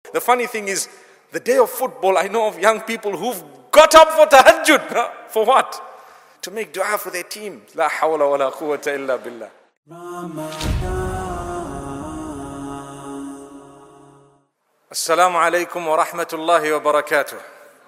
The funny thing is, the day of football, I know of young people who've got up for tahajjud. For what? To make dua for their team. La hawla wa la quwwata illa billah. Assalamu alaikum wa rahmatullahi wa barakatuh.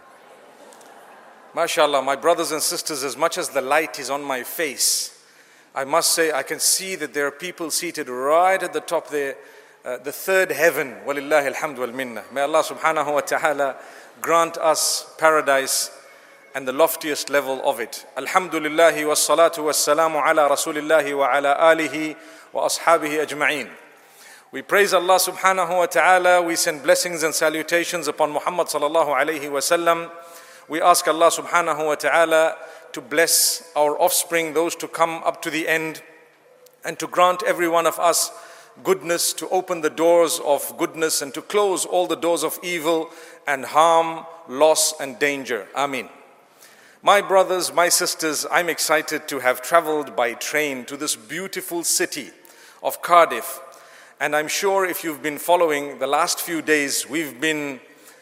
MashaAllah, my brothers and sisters, as much as the light is on my face, I must say I can see that there are people seated right at the top there, the third heaven. Walillahi alhamdu wal minna. May Allah subhanahu wa ta'ala grant us paradise and the loftiest level of it. Alhamdulillahi wa salatu wa salamu ala rasulillahi wa ala alihi wa ashabihi ajma'een. We praise Allah subhanahu wa ta'ala. We send blessings and salutations upon Muhammad sallallahu alayhi wa sallam. We ask Allah subhanahu wa ta'ala to bless our offspring, those to come up to the end, and to grant every one of us goodness, to open the doors of goodness and to close all the doors of evil and harm, loss and danger. Ameen. My brothers, my sisters, I'm excited to have traveled by train to this beautiful city of Cardiff. And I'm sure if you've been following the last few days, we've been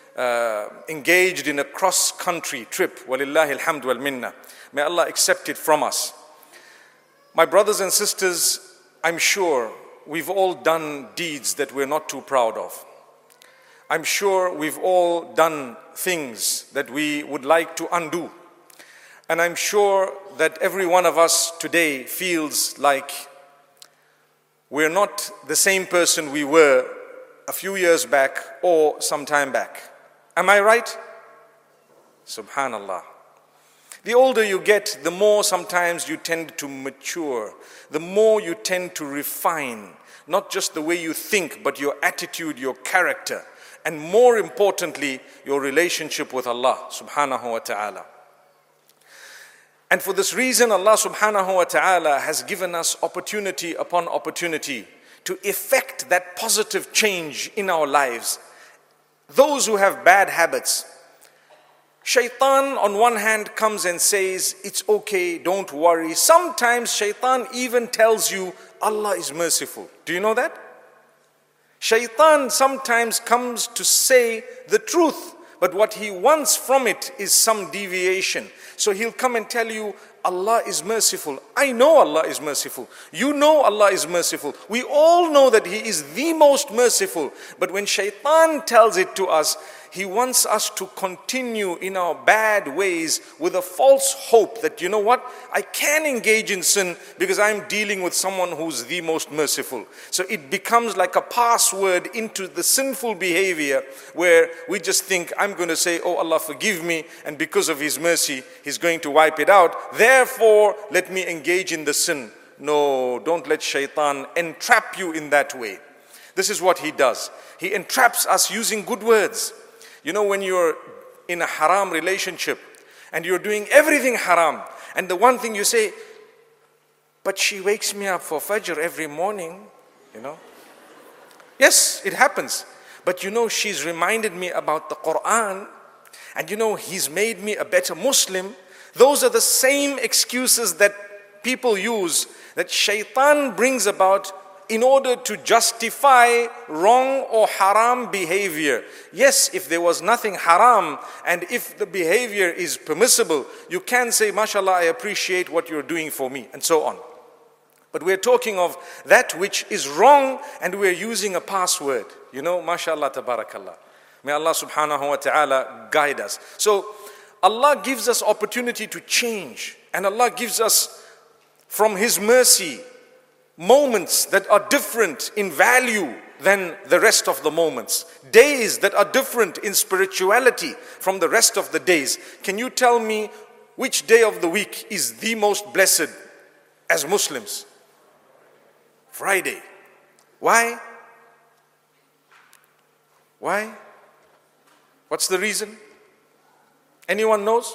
engaged in a cross-country trip. Walillahi alhamdu wal minna. May Allah accept it from us. My brothers and sisters, I'm sure we've all done deeds that we're not too proud of. I'm sure we've all done things that we would like to undo. And I'm sure that every one of us today feels like we're not the same person we were a few years back or some time back. Am I right? Subhanallah. The older you get, the more sometimes you tend to mature. The more you tend to refine, not just the way you think, but your attitude, your character, and more importantly, your relationship with Allah subhanahu wa ta'ala. And for this reason, Allah subhanahu wa ta'ala has given us opportunity upon opportunity to effect that positive change in our lives. Those who have bad habits, Shaitan on one hand comes and says, it's okay, don't worry. Sometimes Shaitan even tells you, Allah is merciful. Do you know that? Shaitan sometimes comes to say the truth, but what he wants from it is some deviation. So he'll come and tell you, Allah is merciful. I know Allah is merciful. You know Allah is merciful. We all know that He is the most merciful. But when Shaitan tells it to us, he wants us to continue in our bad ways with a false hope that, you know what, I can engage in sin because I'm dealing with someone who's the most merciful. So it becomes like a password into the sinful behavior where we just think, I'm going to say, oh Allah forgive me, and because of His mercy, He's going to wipe it out. Therefore, let me engage in the sin. No, don't let Shaitan entrap you in that way. This is what he does. He entraps us using good words. You know, when you're in a haram relationship and you're doing everything haram, and the one thing you say, but she wakes me up for Fajr every morning, you know. Yes, it happens. But you know, she's reminded me about the Quran, and you know, he's made me a better Muslim. Those are the same excuses that people use, that Shaitan brings about in order to justify wrong or haram behavior. Yes, if there was nothing haram and if the behavior is permissible, you can say, mashallah, I appreciate what you're doing for me, and so on. But we're talking of that which is wrong and we're using a password. You know, mashallah, tabarakallah. May Allah subhanahu wa ta'ala guide us. So Allah gives us opportunity to change, and Allah gives us from His mercy moments that are different in value than the rest of the moments. Days that are different in spirituality from the rest of the days. Can you tell me which day of the week is the most blessed as Muslims? Friday. Why? Why? What's the reason? Anyone knows?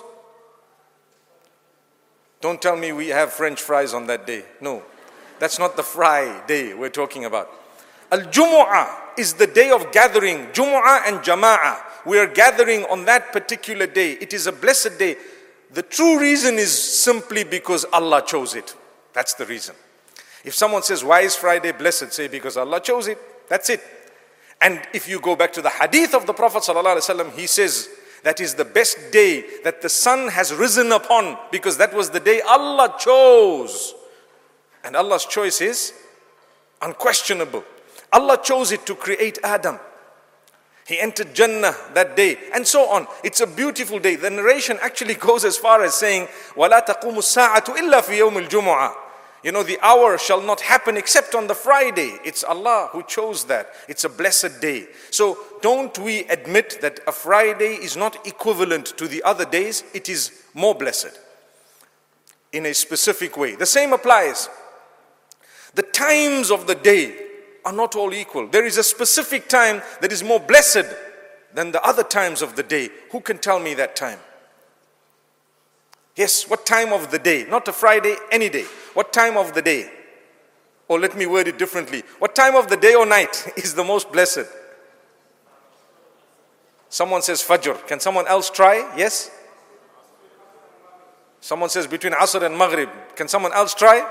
Don't tell me we have French fries on that day. No. That's not the Friday we're talking about. Al-Jumu'ah is the day of gathering. Jumu'ah and Jama'ah. We are gathering on that particular day. It is a blessed day. The true reason is simply because Allah chose it. That's the reason. If someone says, why is Friday blessed? Say, because Allah chose it. That's it. And if you go back to the hadith of the Prophet ﷺ, he says, that is the best day that the sun has risen upon, because that was the day Allah chose. And Allah's choice is unquestionable. Allah chose it to create Adam. He entered Jannah that day, and so on. It's a beautiful day. The narration actually goes as far as saying, وَلَا تَقُومُ السَّاعَةُ إِلَّا فِي يَوْمِ الْجُمُعَةِ. You know, the hour shall not happen except on the Friday. It's Allah who chose that. It's a blessed day. So don't we admit that a Friday is not equivalent to the other days? It is more blessed in a specific way. The same applies. The times of the day are not all equal. There is a specific time that is more blessed than the other times of the day. Who can tell me that time? Yes, what time of the day? Not a Friday, any day. What time of the day? Or let me word it differently. What time of the day or night is the most blessed? Someone says Fajr. Can someone else try? Yes? Someone says between Asr and Maghrib. Can someone else try?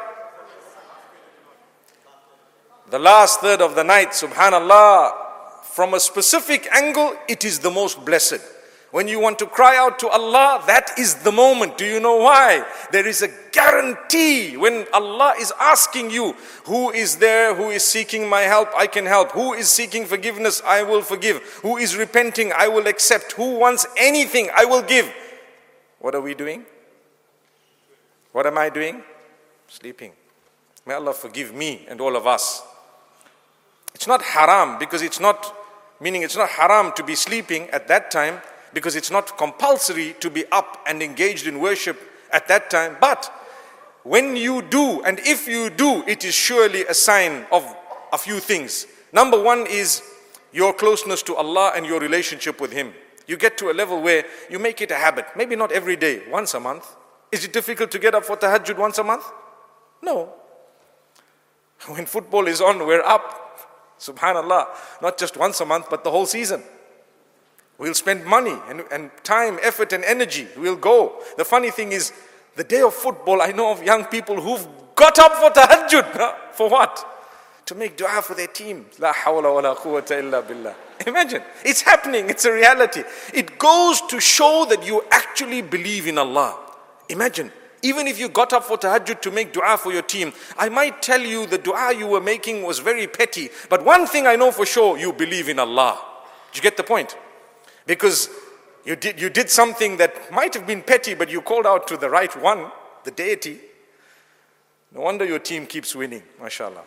The last third of the night, subhanallah, from a specific angle, it is the most blessed. When you want to cry out to Allah, that is the moment. Do you know why? There is a guarantee when Allah is asking you, who is there, who is seeking my help, I can help. Who is seeking forgiveness, I will forgive. Who is repenting, I will accept. Who wants anything, I will give. What are we doing? What am I doing? Sleeping. May Allah forgive me and all of us. It's not haram, because it's not haram to be sleeping at that time, because it's not compulsory to be up and engaged in worship at that time. But when you do, and if you do, it is surely a sign of a few things. Number one is your closeness to Allah and your relationship with Him. You get to a level where you make it a habit. Maybe not every day, once a month. Is it difficult to get up for tahajjud once a month? No. When football is on, we're up. Subhanallah. Not just once a month, but the whole season. We'll spend money and time, effort and energy. We'll go. The funny thing is, the day of football, I know of young people who've got up for tahajjud. For what? To make dua for their team. La hawla wa la quwwata illa billah. Imagine. It's happening. It's a reality. It goes to show that you actually believe in Allah. Imagine. Even if you got up for tahajjud to make dua for your team, I might tell you the dua you were making was very petty. But one thing I know for sure, you believe in Allah. Did you get the point? Because you did something that might have been petty, but you called out to the right one, the deity. No wonder your team keeps winning, mashallah.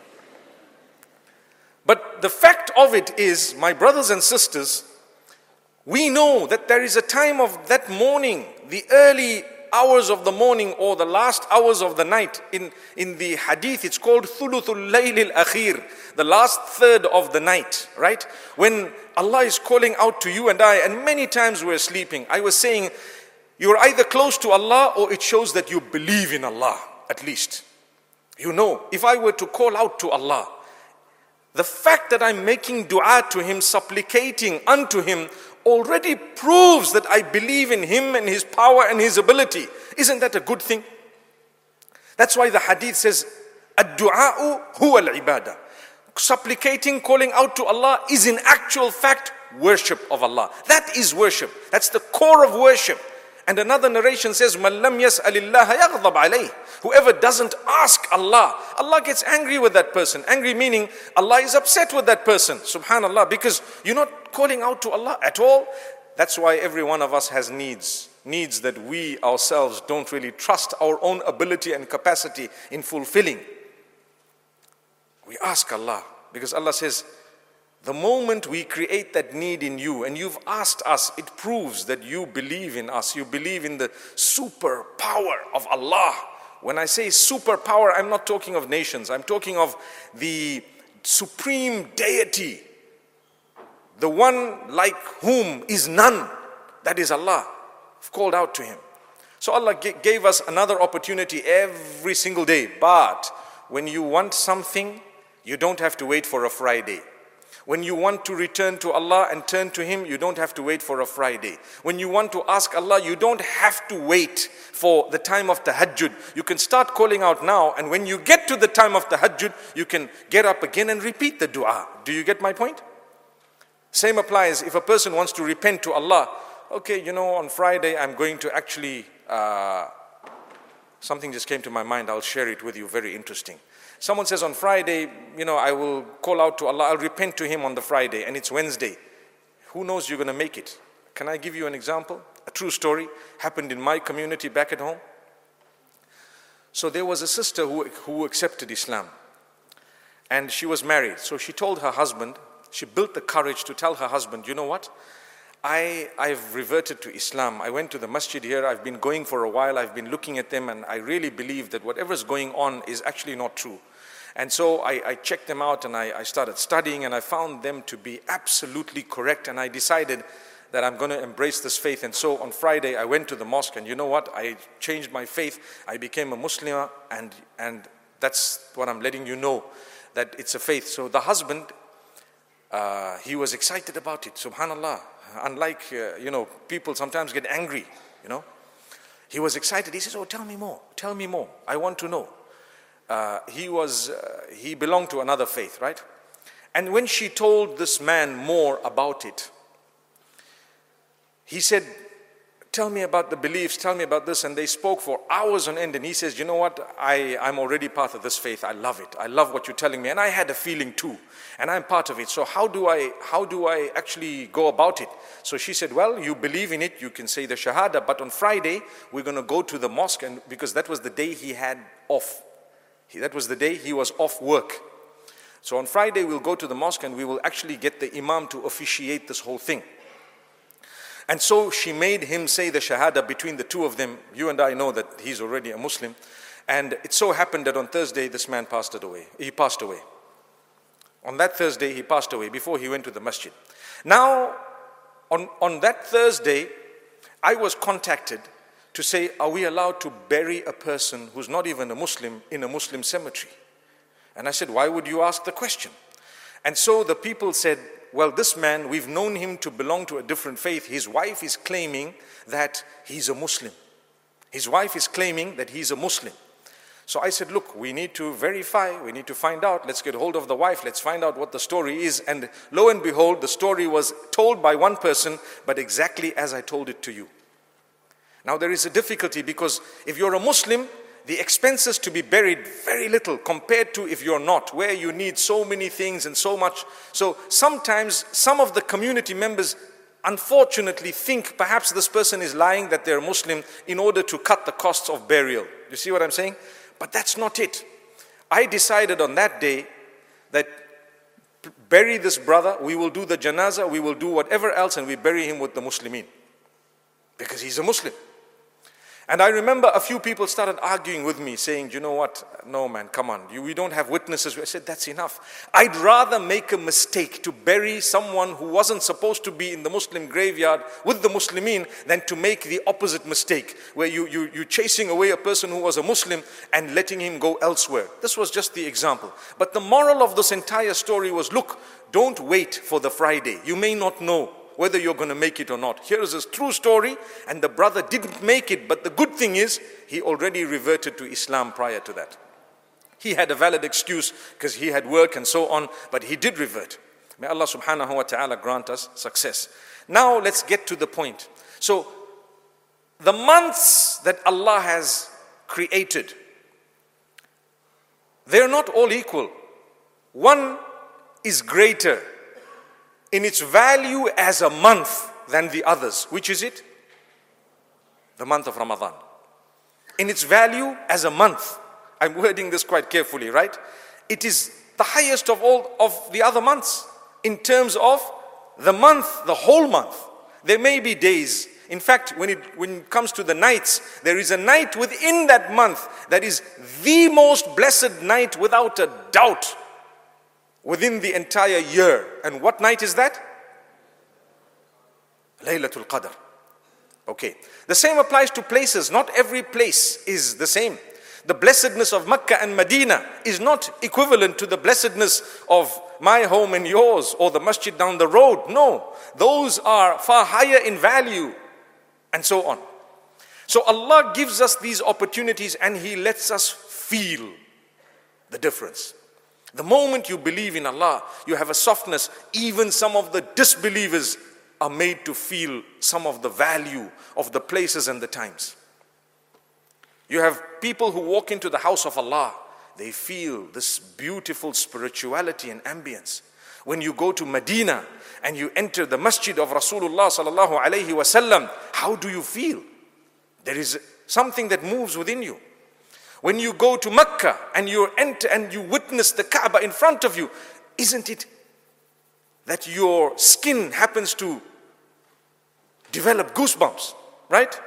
But the fact of it is, my brothers and sisters, we know that there is a time of that morning, the early hours of the morning or the last hours of the night. In the hadith, it's called Thuluthul Layl al-Akhir, the last third of the night, right? When Allah is calling out to you and I, and many times we're sleeping. I was saying, you're either close to Allah or it shows that you believe in Allah, at least. You know, if I were to call out to Allah, the fact that I'm making dua to Him, supplicating unto Him, already proves that I believe in Him and His power and His ability. Isn't that a good thing? That's why the hadith says, ad-du'a'u huwa al-ibadah. Supplicating, calling out to Allah is in actual fact worship of Allah. That is worship. That's the core of worship. And another narration says, مَنْ لَمْ يَسْأَلِ اللَّهَ يَغْضَبْ عَلَيْهِ. Whoever doesn't ask Allah, Allah gets angry with that person. Angry meaning Allah is upset with that person. Subhanallah, because you're not calling out to Allah at all. That's why every one of us has needs. Needs that we ourselves don't really trust our own ability and capacity in fulfilling. We ask Allah, because Allah says, the moment we create that need in you and you've asked us, it proves that you believe in us. You believe in the super power of Allah. When I say super power, I'm not talking of nations. I'm talking of the supreme deity. The one like whom is none. That is Allah. I've called out to Him. So Allah gave us another opportunity every single day. But when you want something, you don't have to wait for a Friday. When you want to return to Allah and turn to Him, you don't have to wait for a Friday. When you want to ask Allah, you don't have to wait for the time of tahajjud. You can start calling out now, and when you get to the time of tahajjud, you can get up again and repeat the dua. Do you get my point? Same applies if a person wants to repent to Allah. Okay, on Friday I'm going to actually, something just came to my mind, I'll share it with you, very interesting. Someone says on Friday, I will call out to Allah, I'll repent to Him on the Friday, and it's Wednesday. Who knows you're going to make it? Can I give you an example? A true story happened in my community back at home. So there was a sister who accepted Islam, and she was married. So she told her husband, she built the courage to tell her husband, you know what? I've reverted to Islam. I went to the masjid here. I've been going for a while. I've been looking at them, and I really believe that whatever's going on is actually not true. And so I checked them out, and I started studying, and I found them to be absolutely correct. And I decided that I'm going to embrace this faith. And so on Friday, I went to the mosque, and you know what? I changed my faith. I became a Muslim, and that's what I'm letting you know, that it's a faith. So the husband, he was excited about it, subhanallah. Unlike, people sometimes get angry, He was excited. He says, oh, tell me more. I want to know. He belonged to another faith, right? And when she told this man more about it, he said, tell me about the beliefs, tell me about this. And they spoke for hours on end. And he says, you know what? I'm already part of this faith. I love it. I love what you're telling me. And I had a feeling too. And I'm part of it. So how do I actually go about it? So she said, well, you believe in it. You can say the Shahada. But on Friday, we're going to go to the mosque. And because that was the day he had off. That was the day he was off work. So on Friday, we'll go to the mosque and we will actually get the imam to officiate this whole thing. And so she made him say the Shahada between the two of them. You and I know that he's already a Muslim. And it so happened that on Thursday, this man passed away. He passed away. On that Thursday, he passed away before he went to the masjid. Now, on that Thursday, I was contacted to say, are we allowed to bury a person who's not even a Muslim in a Muslim cemetery? And I said, why would you ask the question? And so the people said, well, this man, we've known him to belong to a different faith. His wife is claiming that he's a Muslim. His wife is claiming that he's a Muslim. So I said, look, we need to verify, we need to find out. Let's get hold of the wife, let's find out what the story is. And lo and behold, the story was told by one person, but exactly as I told it to you. Now there is a difficulty because if you're a Muslim, the expenses to be buried, very little compared to if you're not, where you need so many things and so much. So sometimes some of the community members unfortunately think perhaps this person is lying that they're Muslim in order to cut the costs of burial. You see what I'm saying? But that's not it. I decided on that day that bury this brother, we will do the janazah, we will do whatever else, and we bury him with the Muslimin. Because he's a Muslim. And I remember a few people started arguing with me, saying, you know what, no man, come on, we don't have witnesses. I said, that's enough. I'd rather make a mistake to bury someone who wasn't supposed to be in the Muslim graveyard with the Muslimin than to make the opposite mistake, where you're chasing away a person who was a Muslim and letting him go elsewhere. This was just the example. But the moral of this entire story was, look, don't wait for the Friday. You may not know whether you're going to make it or not. Here is a true story, and the brother didn't make it, but the good thing is, he already reverted to Islam prior to that. He had a valid excuse because he had work and so on, but he did revert. May Allah subhanahu wa ta'ala grant us success. Now let's get to the point. So, the months that Allah has created, they're not all equal. One is greater in its value as a month than the others. Which is it? The month of Ramadan. In its value as a month. I'm wording this quite carefully, right? It is the highest of all of the other months in terms of the month, the whole month. There may be days. In fact, when it comes to the nights, there is a night within that month that is the most blessed night without a doubt within the entire year. And what night is that? Laylatul Qadr. Okay. The same applies to places. Not every place is the same. The blessedness of Mecca and Medina is not equivalent to the blessedness of my home and yours or the masjid down the road. No. Those are far higher in value and so on. So Allah gives us these opportunities and He lets us feel the difference. The moment you believe in Allah, you have a softness. Even some of the disbelievers are made to feel some of the value of the places and the times. You have people who walk into the house of Allah, they feel this beautiful spirituality and ambience. When you go to Medina and you enter the masjid of Rasulullah sallallahu alaihi wasallam, how do you feel? There is something that moves within you. When you go to Mecca and you enter and you witness the Kaaba in front of you, isn't it that your skin happens to develop goosebumps, right?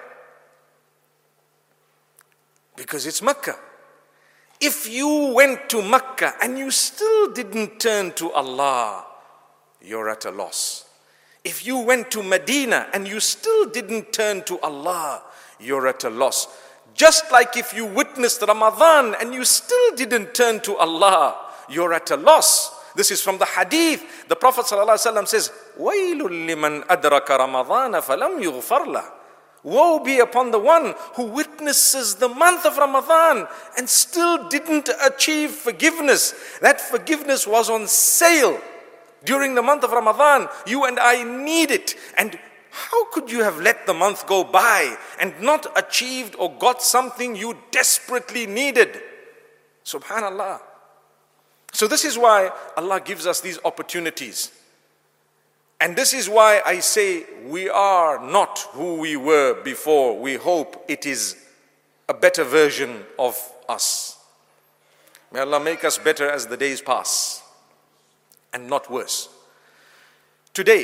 Because it's Mecca. If you went to Mecca and you still didn't turn to Allah, you're at a loss. If you went to Medina and you still didn't turn to Allah, you're at a loss. Just like if you witnessed Ramadan and you still didn't turn to Allah, you're at a loss. This is from the hadith. The Prophet ﷺ says, وَيْلٌ لِمَنْ أَدْرَكَ رَمَضَانَ فَلَمْ يُغْفَرْ لَهُ. Woe be upon the one who witnesses the month of Ramadan and still didn't achieve forgiveness. That forgiveness was on sale during the month of Ramadan. You and I need it. And how could you have let the month go by and not achieved or got something you desperately needed? Subhanallah. So this is why Allah gives us these opportunities. And this is why I say we are not who we were before. We hope it is a better version of us. May Allah make us better as the days pass and not worse. Today,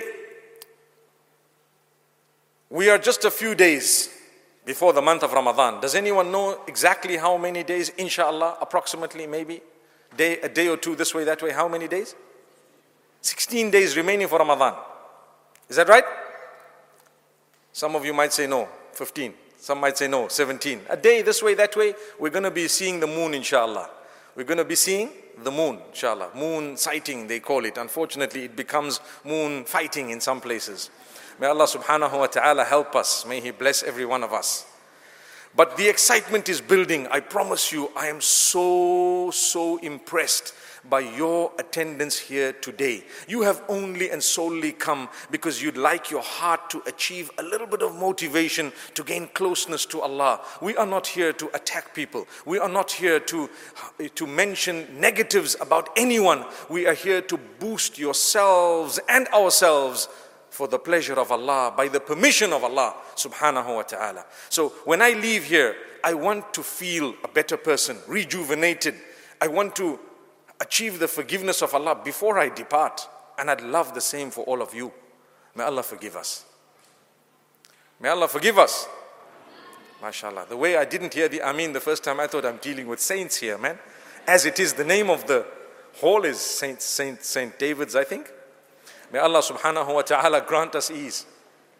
we are just a few days before the month of Ramadan. Does anyone know exactly how many days, inshallah, approximately, maybe? A day or two this way, that way. How many days? 16 days remaining for Ramadan. Is that right? Some of you might say no, 15. Some might say no, 17. A day this way, that way. We're going to be seeing the moon, inshallah. We're going to be seeing the moon, inshallah. Moon sighting, they call it. Unfortunately, it becomes moon fighting in some places. May Allah subhanahu wa ta'ala help us. May He bless every one of us. But the excitement is building. I promise you, I am so impressed by your attendance here today. You have only and solely come because you'd like your heart to achieve a little bit of motivation to gain closeness to Allah. We are not here to attack people. We are not here to mention negatives about anyone. We are here to boost yourselves and ourselves for the pleasure of Allah, by the permission of Allah subhanahu wa ta'ala. So when I leave here, I want to feel a better person, rejuvenated. I want to achieve the forgiveness of Allah before I depart. And I'd love the same for all of you. May Allah forgive us. May Allah forgive us. MashaAllah. The way I didn't hear the Ameen the first time, I thought I'm dealing with saints here, man. As it is, the name of the hall is Saint David's, I think. May Allah subhanahu wa ta'ala grant us ease.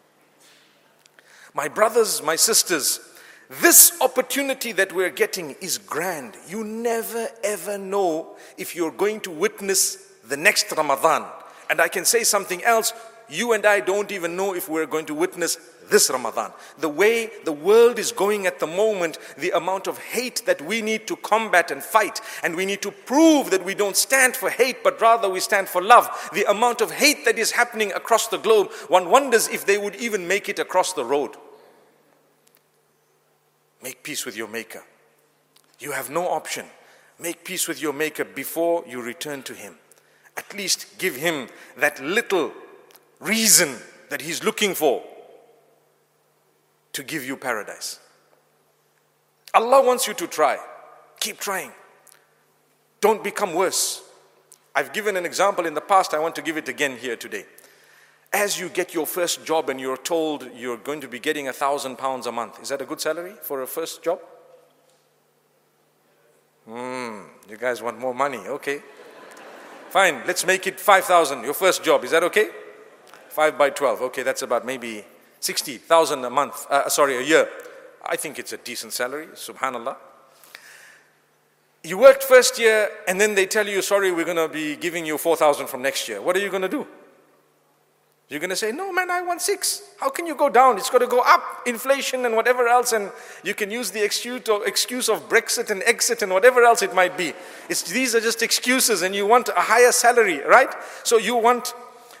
My brothers, my sisters, this opportunity that we're getting is grand. You never ever know if you're going to witness the next Ramadan. And I can say something else. You and I don't even know if we're going to witness this Ramadan. The way the world is going at the moment, the amount of hate that we need to combat and fight, and we need to prove that we don't stand for hate, but rather we stand for love. The amount of hate that is happening across the globe, one wonders if they would even make it across the road. Make peace with your Maker. You have no option. Make peace with your Maker before you return to Him. At least give Him that little reason that He's looking for to give you paradise. Allah wants you to try. Keep trying. Don't become worse. I've given an example in the past. I want to give it again here today. As you get your first job and you're told you're going to be getting £1,000 a month. Is that a good salary for a first job? You guys want more money? Okay. Fine, let's make it 5,000. Your first job, is that okay? 5 by 12. Okay, that's about maybe 60,000 a month, a year. I think it's a decent salary, subhanallah. You worked first year and then they tell you, sorry, we're going to be giving you 4,000 from next year. What are you going to do? You're going to say, no man, I want 6. How can you go down? It's got to go up, inflation and whatever else, and you can use the excuse of Brexit and exit and whatever else it might be. These are just excuses, and you want a higher salary, right? So you want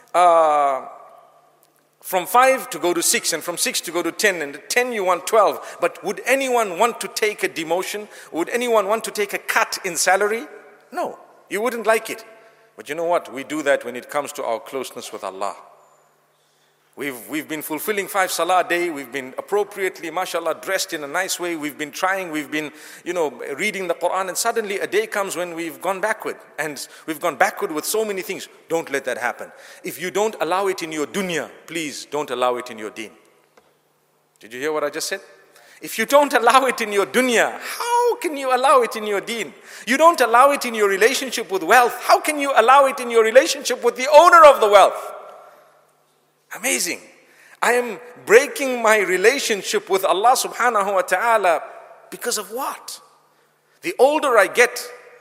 from 5 to go to 6, and from 6 to go to 10, and 10 you want 12. But would anyone want to take a demotion? Would anyone want to take a cut in salary? No, you wouldn't like it. But you know what? We do that when it comes to our closeness with Allah. We've been fulfilling 5 salah a day. We've been appropriately, mashallah, dressed in a nice way. We've been trying, we've been, reading the Quran, and suddenly a day comes when we've gone backward. And we've gone backward with so many things. Don't let that happen. If you don't allow it in your dunya, please don't allow it in your deen. Did you hear what I just said? If you don't allow it in your dunya, how can you allow it in your deen? You don't allow it in your relationship with wealth. How can you allow it in your relationship with the owner of the wealth? Amazing. I am breaking my relationship with Allah subhanahu wa ta'ala because of what? The older I get,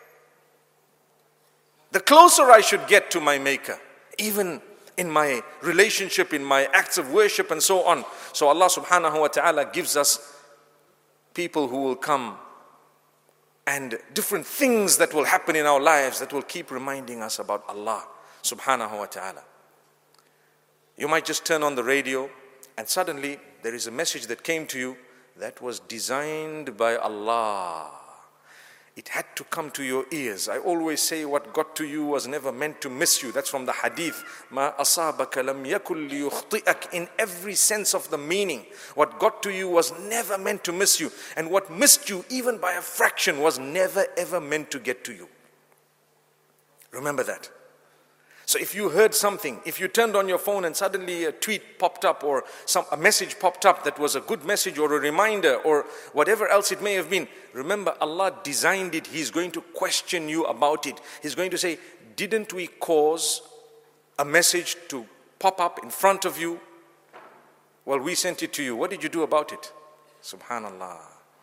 the closer I should get to my Maker, even in my relationship, in my acts of worship and so on. So Allah subhanahu wa ta'ala gives us people who will come and different things that will happen in our lives that will keep reminding us about Allah subhanahu wa ta'ala. You might just turn on the radio and suddenly there is a message that came to you that was designed by Allah. It had to come to your ears. I always say what got to you was never meant to miss you. That's from the hadith. Ma asabaka lam yakul liyukhti'ak, in every sense of the meaning. What got to you was never meant to miss you. And what missed you, even by a fraction, was never ever meant to get to you. Remember that. So if you heard something, if you turned on your phone and suddenly a tweet popped up or a message popped up that was a good message or a reminder or whatever else it may have been, remember Allah designed it. He's going to question you about it. He's going to say, didn't we cause a message to pop up in front of you? Well, we sent it to you. What did you do about it? Subhanallah.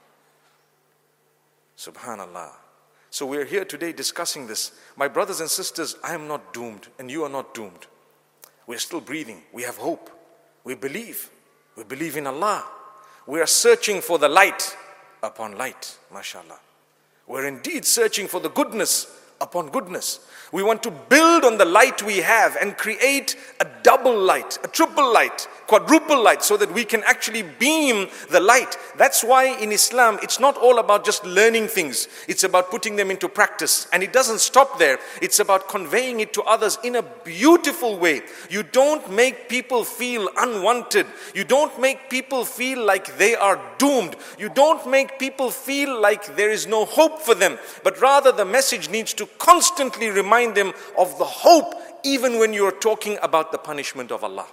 Subhanallah. So we're here today discussing this. My brothers and sisters, I am not doomed and you are not doomed. We're still breathing. We have hope. We believe. We believe in Allah. We are searching for the light upon light, mashallah. We're indeed searching for the goodness upon goodness. We want to build on the light we have and create a double light, a triple light, quadruple light, so that we can actually beam the light. That's why in Islam, it's not all about just learning things. It's about putting them into practice. And it doesn't stop there. It's about conveying it to others in a beautiful way. You don't make people feel unwanted. You don't make people feel like they are doomed. You don't make people feel like there is no hope for them. But rather the message needs to constantly remind them of the hope, even when you are talking about the punishment of Allah.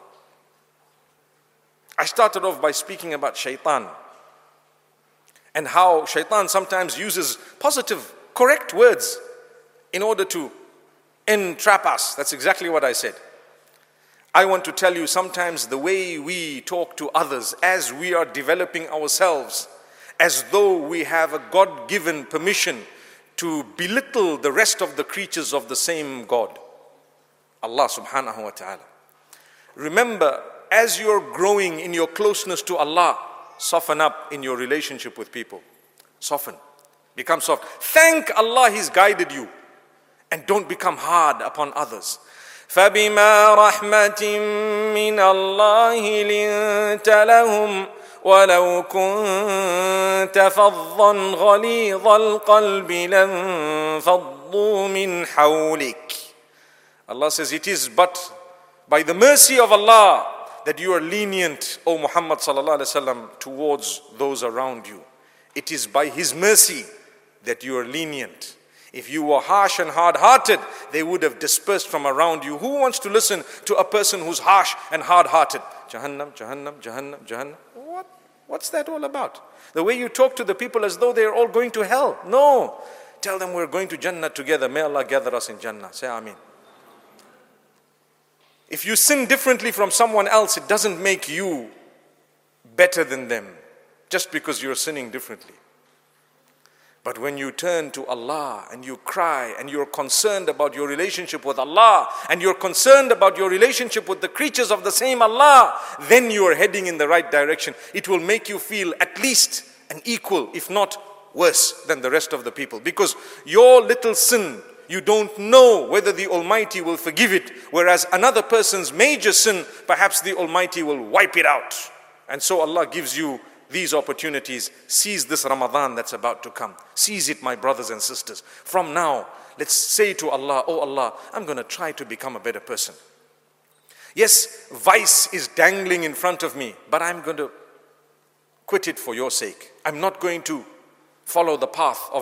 I started off by speaking about shaitan and how shaitan sometimes uses positive, correct words in order to entrap us. That's exactly what I said. I want to tell you, sometimes the way we talk to others as we are developing ourselves, as though we have a God-given permission to belittle the rest of the creatures of the same God, Allah subhanahu wa ta'ala. Remember, as you're growing in your closeness to Allah, soften up in your relationship with people. Soften. Become soft. Thank Allah He's guided you. And don't become hard upon others. فَبِمَا رَحْمَةٍ مِّنَ اللَّهِ لِنْتَ لَهُمْ وَلَوْ كُنْتَ فَظًّا غَلِيظَ الْقَلْبِ لَانْفَضُّوا مِنْ حَوْلِكَ. Allah says, it is but by the mercy of Allah that you are lenient, O Muhammad sallallahu alaihi wasallam, towards those around you. It is by His mercy that you are lenient. If you were harsh and hard-hearted, they would have dispersed from around you. Who wants to listen to a person who's harsh and hard-hearted? Jahannam, Jahannam, Jahannam, Jahannam. What's that all about? The way you talk to the people as though they're all going to hell. No. Tell them we're going to Jannah together. May Allah gather us in Jannah. Say Ameen. If you sin differently from someone else, it doesn't make you better than them just because you're sinning differently. But when you turn to Allah and you cry and you're concerned about your relationship with Allah and you're concerned about your relationship with the creatures of the same Allah, then you are heading in the right direction. It will make you feel at least an equal, if not worse than the rest of the people. Because your little sin, you don't know whether the Almighty will forgive it. Whereas another person's major sin, perhaps the Almighty will wipe it out. And so Allah gives you these opportunities. Seize this Ramadan that's about to come. Seize it, my brothers and sisters. From now, let's say to Allah, oh Allah, I'm going to try to become a better person. Yes, vice is dangling in front of me, but I'm going to quit it for your sake. I'm not going to follow the path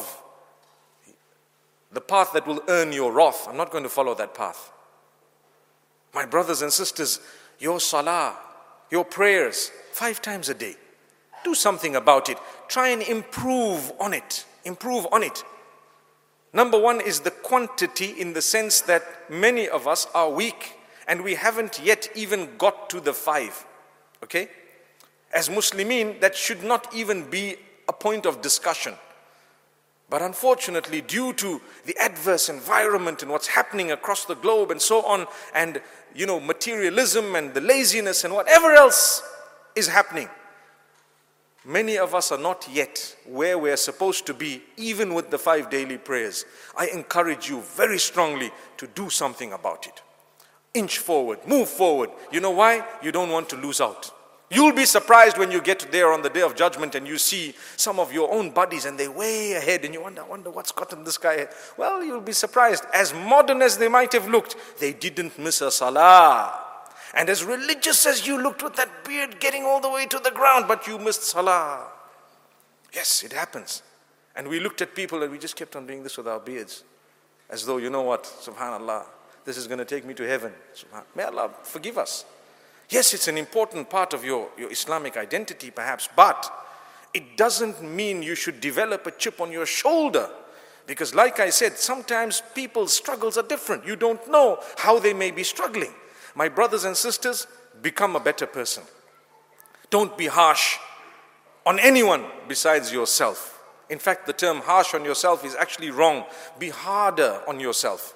that will earn your wrath. I'm not going to follow that path. My brothers and sisters, your salah, your prayers, 5 times a day. Do something about it. Try and improve on it. Improve on it. Number one is the quantity, in the sense that many of us are weak and we haven't yet even got to the 5. Okay? As Muslimin, that should not even be a point of discussion. But unfortunately, due to the adverse environment and what's happening across the globe and so on, and materialism and the laziness and whatever else is happening, many of us are not yet where we're supposed to be, even with the 5 daily prayers. I encourage you very strongly to do something about it. Inch forward, move forward. You know why? You don't want to lose out. You'll be surprised when you get there on the Day of Judgment and you see some of your own buddies and they're way ahead and you wonder what's gotten this guy ahead. Well, you'll be surprised. As modern as they might have looked, they didn't miss a salah. And as religious as you looked with that beard getting all the way to the ground, but you missed salah. Yes, it happens. And we looked at people and we just kept on doing this with our beards. As though, you know what, subhanallah, this is going to take me to heaven. May Allah forgive us. Yes, it's an important part of your Islamic identity perhaps, but it doesn't mean you should develop a chip on your shoulder. Because like I said, sometimes people's struggles are different. You don't know how they may be struggling. My brothers and sisters, become a better person. Don't be harsh on anyone besides yourself. In fact, the term harsh on yourself is actually wrong. Be harder on yourself.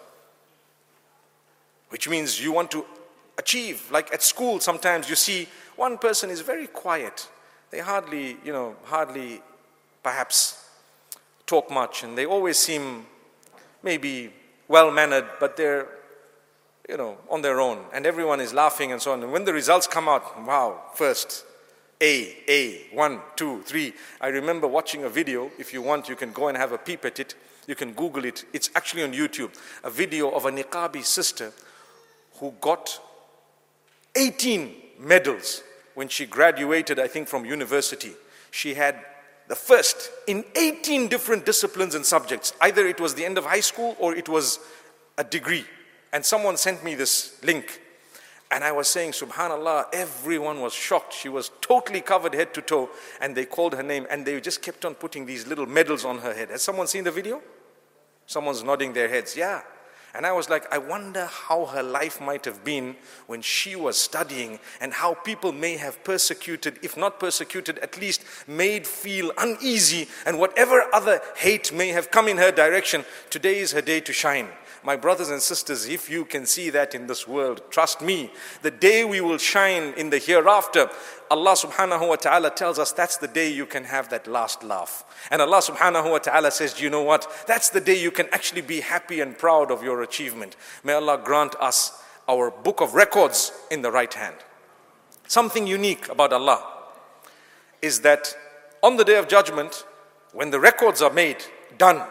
Which means you want to achieve. Like at school, sometimes you see one person is very quiet. They hardly perhaps talk much, and they always seem maybe well-mannered, but they're, on their own, and everyone is laughing and so on. And when the results come out, wow, first, A, 1, 2, 3. I remember watching a video. If you want, you can go and have a peep at it. You can Google it. It's actually on YouTube. A video of a niqabi sister who got 18 medals when she graduated, I think, from university. She had the first in 18 different disciplines and subjects. Either it was the end of high school or it was a degree. And someone sent me this link. And I was saying, subhanallah, everyone was shocked. She was totally covered head to toe. And they called her name and they just kept on putting these little medals on her head. Has someone seen the video? Someone's nodding their heads. Yeah. And I was like, I wonder how her life might have been when she was studying, and how people may have persecuted, if not persecuted, at least made feel uneasy, and whatever other hate may have come in her direction. Today is her day to shine. My brothers and sisters, if you can see that in this world, trust me, the day we will shine in the hereafter, Allah subhanahu wa ta'ala tells us that's the day you can have that last laugh. And Allah subhanahu wa ta'ala says, do you know what? That's the day you can actually be happy and proud of your achievement. May Allah grant us our book of records in the right hand. Something unique about Allah is that on the Day of Judgment, when the records are made, done,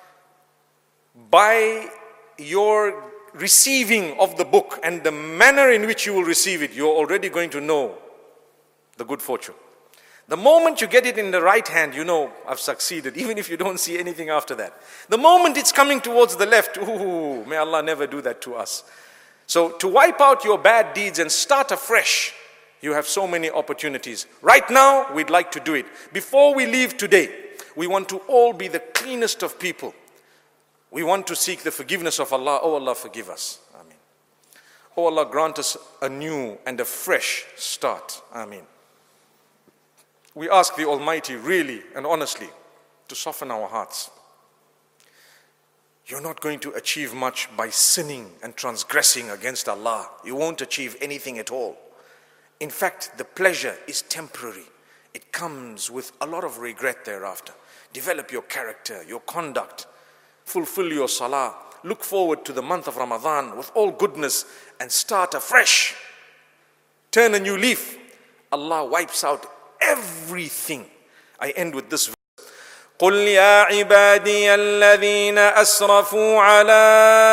by your receiving of the book and the manner in which you will receive it, you're already going to know the good fortune. The moment you get it in the right hand, you know, I've succeeded, even if you don't see anything after that. The moment it's coming towards the left, ooh, may Allah never do that to us. So to wipe out your bad deeds and start afresh, you have so many opportunities. Right now, we'd like to do it. Before we leave today, we want to all be the cleanest of people. We want to seek the forgiveness of Allah. Oh Allah, forgive us. Ameen. Oh Allah, grant us a new and a fresh start. Ameen. We ask the Almighty really and honestly to soften our hearts. You're not going to achieve much by sinning and transgressing against Allah. You won't achieve anything at all. In fact, the pleasure is temporary. It comes with a lot of regret thereafter. Develop your character, your conduct. Fulfill your salah. Look forward to the month of Ramadan with all goodness and start afresh. Turn a new leaf. Allah wipes out everything. I end with this verse. قل يا عبادي الذين أسرفوا على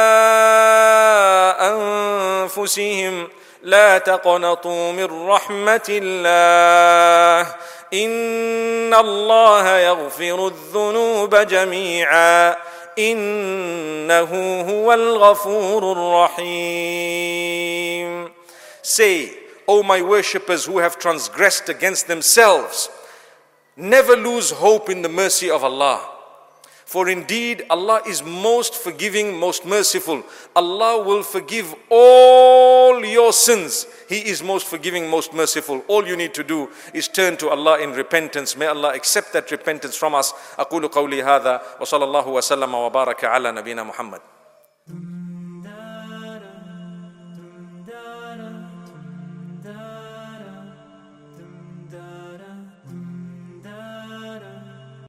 أنفسهم لا تقنطوا من رحمة الله إن الله يغفر الذنوب جميعا إنه هو الغفور الرحيم. Say, O my worshippers who have transgressed against themselves, never lose hope in the mercy of Allah. For indeed, Allah is most forgiving, most merciful. Allah will forgive all your sins. He is most forgiving, most merciful. All you need to do is turn to Allah in repentance. May Allah accept that repentance from us. أقول قولي هذا وصلى الله وسلم وبارك على نبينا محمد.